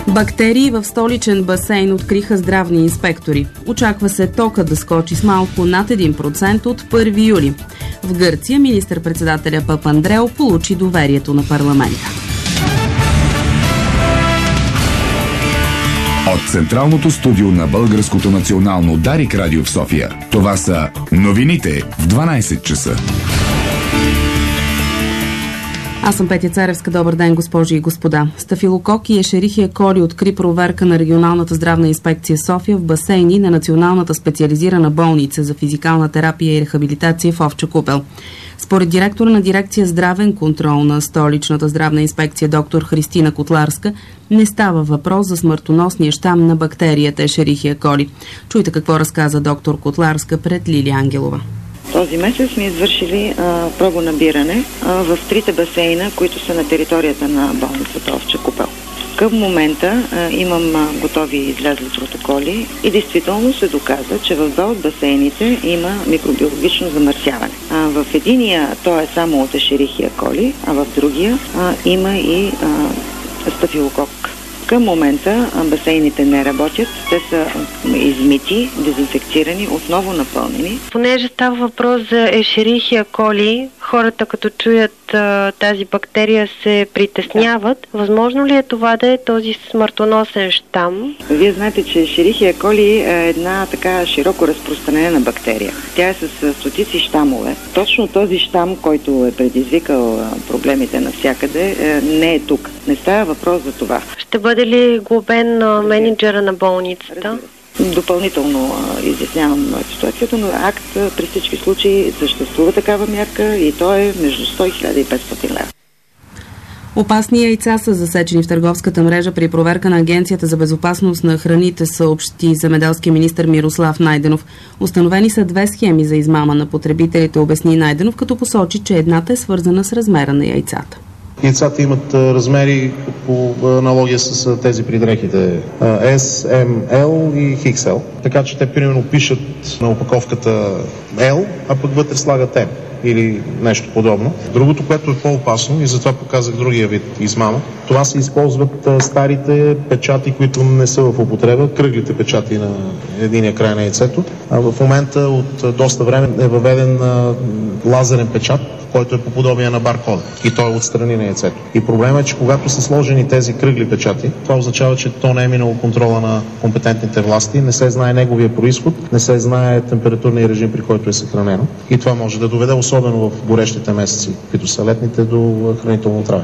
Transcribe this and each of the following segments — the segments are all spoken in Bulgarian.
Бактерии в столичен басейн откриха здравни инспектори. Очаква се тока да скочи с малко над 1% от 1 юли. В Гърция министър-председателя Папандрео получи доверието на парламента. От Централното студио на Българското национално Дарик радио в София. Това са новините в 12 часа. Аз съм Петя Царевска. Добър ден, госпожи и господа. Стафилокок и ешерихия коли откри проверка на регионалната здравна инспекция София в басейни на Националната специализирана болница за физикална терапия и рехабилитация в Овча купел. Според директора на дирекция здравен контрол на столичната здравна инспекция доктор Христина Котларска, не става въпрос за смъртоносния щам на бактерията ешерихия коли. Чуйте какво разказа доктор Котларска пред Лили Ангелова. Този месец сме извършили пробонабиране в 3 басейна, които са на територията на болницата Овча купел. Към момента имам готови излезли протоколи и действително се доказа, че в 2 от басейните има микробиологично замърсяване. В единия то е само от ешерихия коли, а в другия има и стафилокок. Към момента басейните не работят, те са измити, дезинфекцирани, отново напълнени. Понеже става въпрос за ешерихия коли, хората като чуят тази бактерия се притесняват. Възможно ли е това да е този смъртоносен щам? Вие знаете, че ешерихия коли е една така широко разпространена бактерия. Тя е с стотици щамове. Точно този щам, който е предизвикал проблемите навсякъде, не е тук. Не става въпрос за това. Ще бъде ли глобен мениджъра на болницата? Допълнително изяснявам ситуацията, но акт при всички случаи съществува такава мярка и то е между 100 и 1500 лева. Опасни яйца са засечени в търговската мрежа при проверка на Агенцията за безопасност на храните, съобщи земеделския министър Мирослав Найденов. Установени са 2 схеми за измама на потребителите, обясни Найденов, като посочи, че едната е свързана с размера на яйцата. Яйцата имат размери по аналогия с тези при дрехите S, M, L и XL. Така че те примерно пишат на опаковката L, а пък вътре слагат M или нещо подобно. Другото, което е по-опасно и затова показах другия вид измама, това се използват старите печати, които не са в употреба, кръглите печати на единия край на яйцето. А в момента от доста време е въведен лазерен печат, който е по подобие на баркода и той е отстрани на яйцето. И проблемът е, че когато са сложени тези кръгли печати, това означава, че то не е минало контрола на компетентните власти, не се знае неговия произход, не се знае температурния режим, при който е съхранено. И това може да доведе, особено в горещите месеци, които са летните, до хранително отравяне.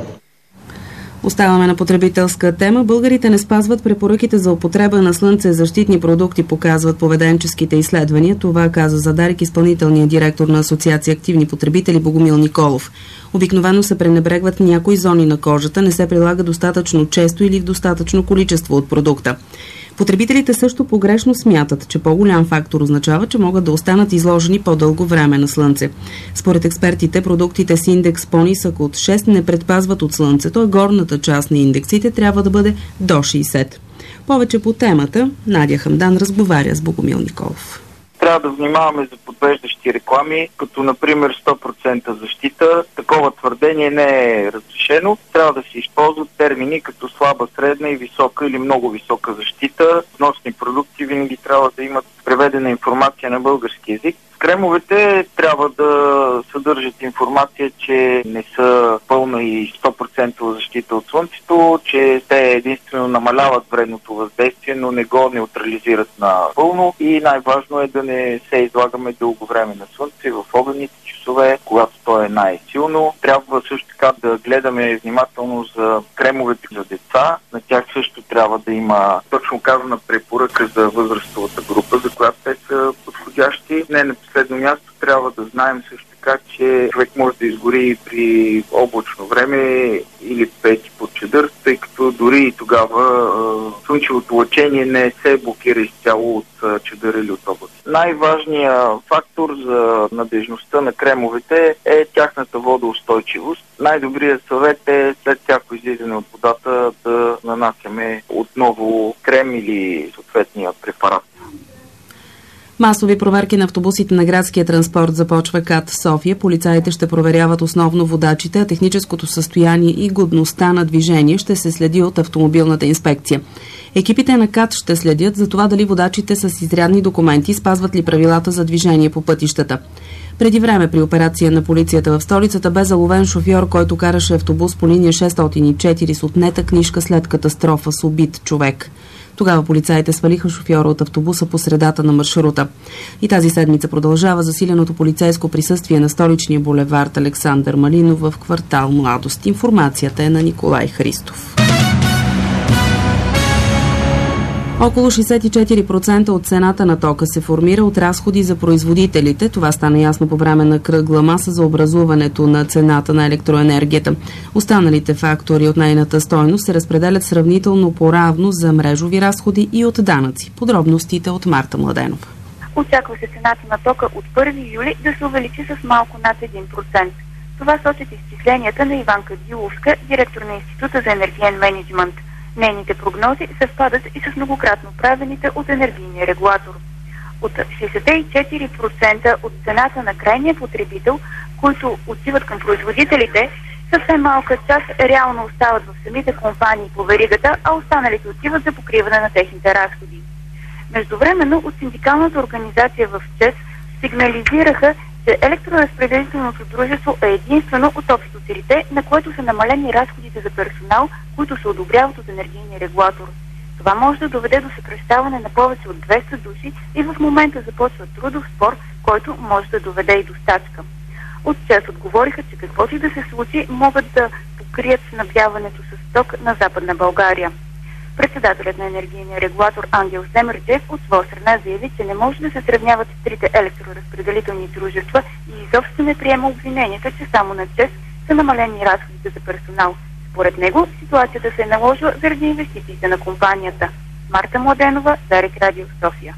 Оставаме на потребителска тема. Българите не спазват препоръките за употреба на слънцезащитни продукти, показват поведенческите изследвания. Това каза за Дарик изпълнителният директор на Асоциация активни потребители Богомил Николов. Обикновено се пренебрегват някои зони на кожата, не се прилага достатъчно често или в достатъчно количество от продукта. Потребителите също погрешно смятат, че по-голям фактор означава, че могат да останат изложени по-дълго време на слънце. Според експертите, продуктите с индекс по-нисък от 6 не предпазват от слънцето, а горната част на индексите трябва да бъде до 60. Повече по темата Надя Хамдан разговаря с Богомил Николов. Трябва да внимаваме за подвеждащи реклами, като например 100% защита. Такова твърдение не е разрешено. Трябва да се използват термини като слаба, средна и висока или много висока защита. Вносни продукти винаги трябва да имат преведена информация на български език. Кремовете трябва да съдържат информация, че не са пълна и 100% защита от слънцето, че те единствено намаляват вредното въздействие, но не го неутрализират напълно. И най-важно е да не се излагаме дълго време на слънце в огънните часове, когато то е най-силно. Трябва също така да гледаме внимателно за кремовете за деца. На тях също трябва да има точно казана препоръка за възрастовата група, за която те са подходящи. Не на последно място трябва да знаем също така, че човек може да изгори при облачно време или пети под чадър, тъй като дори и тогава слънчевото лъчение не се блокира изцяло от чадър или от облака. Най-важният фактор за надежността на кремовете е тяхната водоустойчивост. Най-добрият съвет е след всяко излизане от водата да нанасяме отново крем или съответния препарат. Масови проверки на автобусите на градския транспорт започва КАТ София. Полицаите ще проверяват основно водачите, а техническото състояние и годността на движение ще се следи от автомобилната инспекция. Екипите на КАТ ще следят за това дали водачите с изрядни документи спазват ли правилата за движение по пътищата. Преди време при операция на полицията в столицата бе заловен шофьор, който караше автобус по линия 604 с отнета книжка след катастрофа с убит човек. Тогава полицаите свалиха шофьора от автобуса по средата на маршрута. И тази седмица продължава засиленото полицейско присъствие на столичния булевард Александър Малинов в квартал Младост. Информацията е на Николай Христов. Около 64% от цената на тока се формира от разходи за производителите. Това стана ясно по време на кръгла маса за образуването на цената на електроенергията. Останалите фактори от нейната стойност се разпределят сравнително по-равно за мрежови разходи и от данъци. Подробностите от Марта Младенова. Очаква се цената на тока от 1 юли да се увеличи с малко над 1%. Това сочат изчисленията на Иванка Диловска, директор на Института за енергиен мениджмънт. Нейните прогнози съвпадат и с многократно правените от енергийния регулатор. От 64% от цената на крайния потребител, които отиват към производителите, съвсем малка част реално остават в самите компании по веригата, а останалите отиват за покриване на техните разходи. Междувременно от синдикалната организация в ЧЕЗ сигнализираха, че електроразпределителното дружество е единствено от общоцелите, на което са намалени разходите за персонал, които се одобряват от енергийния регулатор. Това може да доведе до съкращаване на повече от 200 души и в момента започва трудов спор, който може да доведе и до стачка. От ЧЕЗ отговориха, че каквото и да се случи, могат да покрият снабдяването с ток на Западна България. Председателят на енергийния регулатор Ангел Семерджиев от своя страна заяви, че не може да се сравняват трите електроразпределителни дружества и изобщо не приема обвиненията, че само на ЧЕЗ са намалени разходите за персонал. Според него ситуацията се е наложила заради инвестициите на компанията. Марта Младенова, Дарик Радио, София.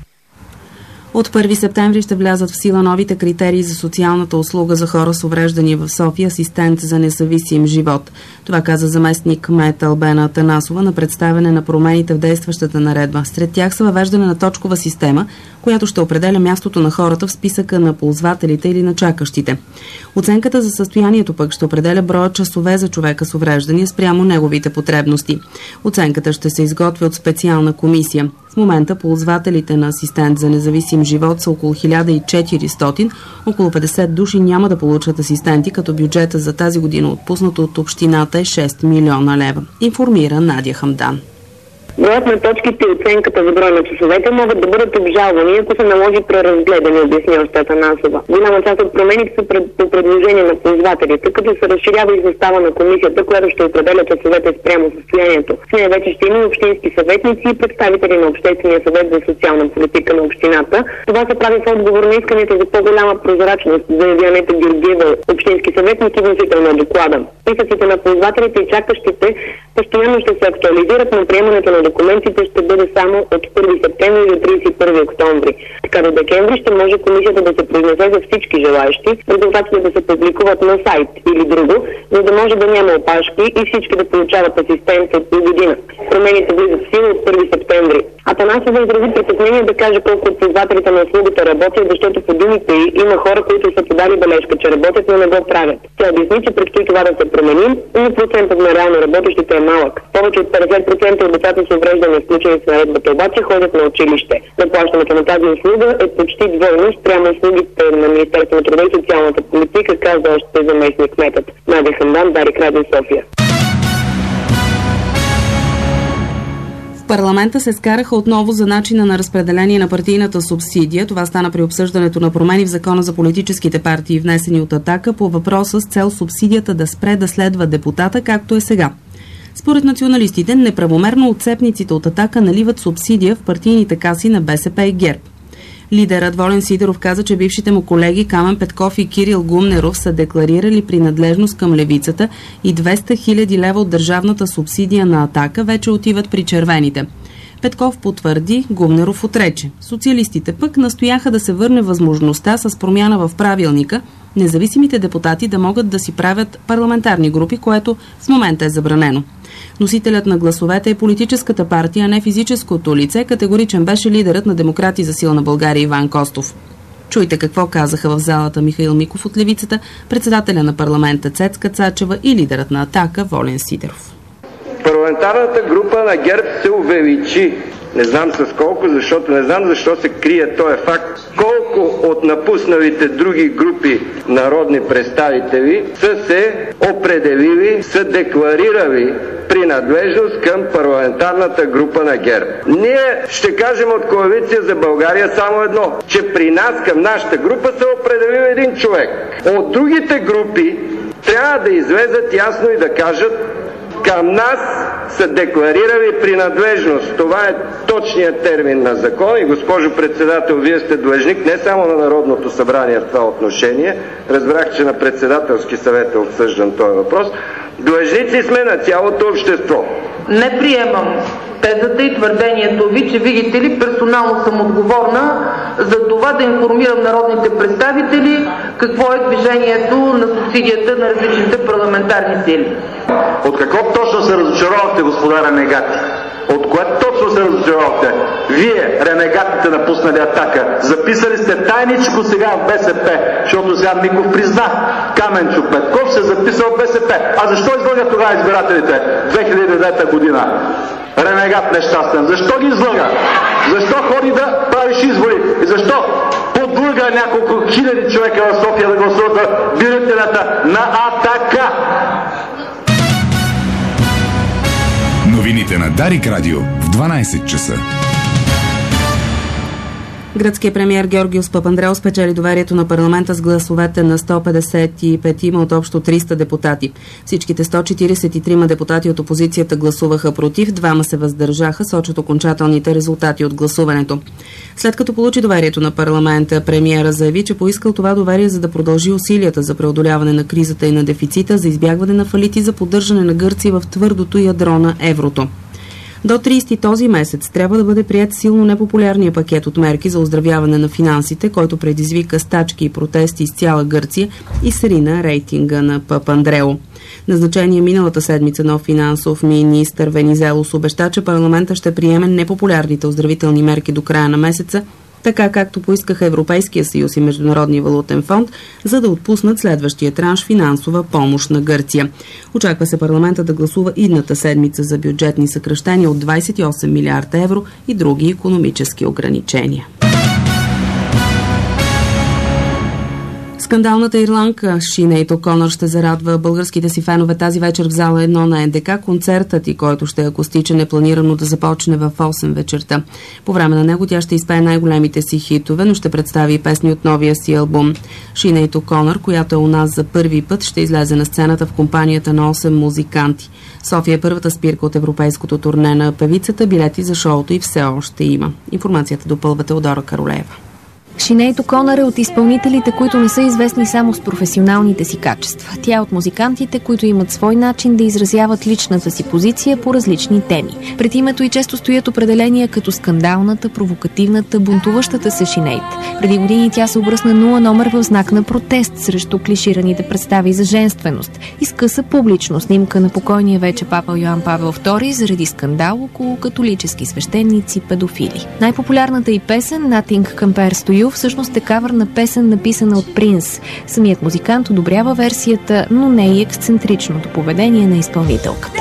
От 1 септември ще влязат в сила новите критерии за социалната услуга за хора с увреждания в София, асистент за независим живот. Това каза заместник кмет Албена Атанасова на представяне на промените в действащата наредба. Сред тях са въвеждане на точкова система, която ще определя мястото на хората в списъка на ползвателите или на чакащите. Оценката за състоянието пък ще определя броя часове за човека с увреждания спрямо неговите потребности. Оценката ще се изготвя от специална комисия. В момента ползвателите на асистент за независим живот са около 1400, около 50 души няма да получат асистенти, като бюджета за тази година отпуснато от общината е 6 милиона лева. Информира Надя Хамдан. Броят на точките и оценката за брой на часовете могат да бъдат обжалвани, ако се наложи преразгледане, обясни още Атанасова. Голяма част от промените са по предложение на ползвателите, като се разширява и състава на комисията, която ще определя часовете спрямо състоянието. В нея вече ще има общински съветници и представители на Обществения съвет за социална политика на общината. Това се прави в отговор на искането за по-голяма прозрачност за Янета Георгиева, общински съветник и вносител на доклада. Списъците на ползвателите и чакащите постоянно ще се актуализират, но приемането на документите ще бъде само от 1 септември до 31 октомври. Така до декември ще може комисията да се произнесе за всички желаещи, резултатите да се публикуват на сайт или друго, за да може да няма опашки и всички да получават асистент от година. Промените влизат в сила от 1 септември. Атанасова изрази притеснение да каже колко от ползвателите на услугата работят, защото по думите й има хора, които са подали бележка, че работят, но не го правят. Тя обясни, че предстои това да се промени, но процентът на реално работещите е малък. Повече от 50% от децата с увреждане, включени в наредбата, обаче ходят на училище. Заплащането на тази услуга е почти двойно спрямо услугите на Министерството на труда и социалната политика, каза още заместник кметът. Надя Хамдан, Дарик Радио, София. В парламента се скараха отново за начина на разпределение на партийната субсидия. Това стана при обсъждането на промени в Закона за политическите партии, внесени от Атака, по въпроса с цел субсидията да спре да следва депутата, както е сега. Според националистите, неправомерно отцепниците от Атака наливат субсидия в партийните каси на БСП и ГЕРБ. Лидерът Волен Сидеров каза, че бившите му колеги Камен Петков и Кирил Гумнеров са декларирали принадлежност към левицата и 200 000 лева от държавната субсидия на Атака вече отиват при червените. Петков потвърди, Гумнеров отрече. Социалистите пък настояха да се върне възможността с промяна в правилника независимите депутати да могат да си правят парламентарни групи, което в момента е забранено. Носителят на гласовете е политическата партия, а не физическото лице. Категоричен беше лидерът на Демократи за силна България Иван Костов. Чуйте какво казаха в залата Михаил Миков от Левицата, председателя на парламента Цецка Цачева и лидерът на Атака Волен Сидеров. Парламентарната група на ГЕРБ се увеличи. Не знам с колко, защото не знам защо се крие този факт. Колко от напусналите други групи народни представители са се определили, са декларирали принадлежност към парламентарната група на ГЕРБ. Ние ще кажем от Коалиция за България само едно, че при нас, към нашата група, са определили един човек. От другите групи трябва да излезат ясно и да кажат: към нас са декларирали принадлежност. Това е точният термин на закон и, госпожо председател, вие сте длъжник не само на Народното събрание в това отношение, разбрах, че на председателски съвет е обсъждан този въпрос, длъжници сме на цялото общество. Не приемам тезата и твърдението ви, че, видите ли, персонално съм отговорна за това да информирам народните представители какво е движението на субсидията на различните парламентарни сили. От какво точно се разочаровахте, господа ренегати? От кое точно се разочаровахте? Вие, ренегатите, напуснали Атака, записали сте тайничко сега в БСП, защото сега Миков призна, Каменчо Петков се записал в БСП. А защо излъга тогава избирателите 2009 година? Ренегат нещастен. Защо ги излъга? Защо ходи да правиш избори? И защо подлъга няколко хиляди човека в София да гласуват за бюлетината на Атака? Новините на Дарик Радио в 12 часа. Гръцкият премиер Георгиос Папандреou спечели доверието на парламента с гласовете на 155 от общо 300 депутати. Всичките 143 депутати от опозицията гласуваха против, 2 се въздържаха, сочат окончателните резултати от гласуването. След като получи доверието на парламента, премиера заяви, че поискал това доверие, за да продължи усилията за преодоляване на кризата и на дефицита, за избягване на фалити, за поддържане на Гърция в твърдото ядро на еврото. До 30 този месец трябва да бъде прият силно непопулярния пакет от мерки за оздравяване на финансите, който предизвика стачки и протести из цяла Гърция и срина рейтинга на Папандреou. Назначение миналата седмица нов финансов министър Венизелос обеща, че парламента ще приеме непопулярните оздравителни мерки до края на месеца, така както поискаха Европейския съюз и Международния валутен фонд, за да отпуснат следващия транш финансова помощ на Гърция. Очаква се парламента да гласува идната седмица за бюджетни съкращения от 28 милиарда евро и други икономически ограничения. Скандалната ирландка Синейд О'Конър ще зарадва българските си фенове тази вечер в зала 1 на НДК. Концертът и който ще е акустичен, е планирано да започне в 8 вечерта. По време на него тя ще изпее най-големите си хитове, но ще представи и песни от новия си албум. Синейд О'Конър, която е у нас за първи път, ще излезе на сцената в компанията на 8 музиканти. София е първата спирка от европейското турне на певицата. Билети за шоуто и все още има. Информацията допълва Теодора Каролеева. Синейд О'Конър е от изпълнителите, които не са известни само с професионалните си качества. Тя е от музикантите, които имат свой начин да изразяват личната си позиция по различни теми. Пред името й често стоят определения като скандалната, провокативната, бунтуващата се Синейд. Преди години тя се обръсна 0 номер в знак на протест срещу клишираните представи за женственост. Изкъса публично снимка на покойния вече папа Йоан Павел II заради скандал около католически свещеници педофили. Най-популярната й песен Nothing Compares to You всъщност е кавър на песен, написана от Принс. Самият музикант одобрява версията, но не и ексцентричното поведение на изпълнителката.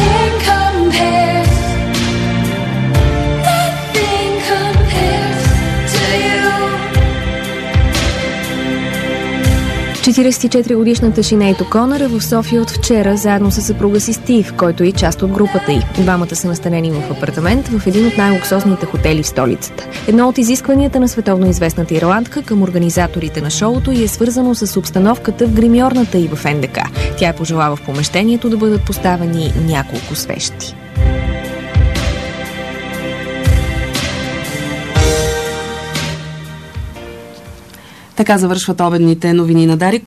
44-годишната Синейд О'Конър е в София от вчера, заедно с съпруга си Стив, който е част от групата й. Двамата са настанени в апартамент в един от най-луксозните хотели в столицата. Едно от изискванията на световно известната ирландка към организаторите на шоуто и е свързано с обстановката в гримьорната й в НДК. Тя е пожелала в помещението да бъдат поставени няколко свещи. Така завършват обедните новини на Дарик.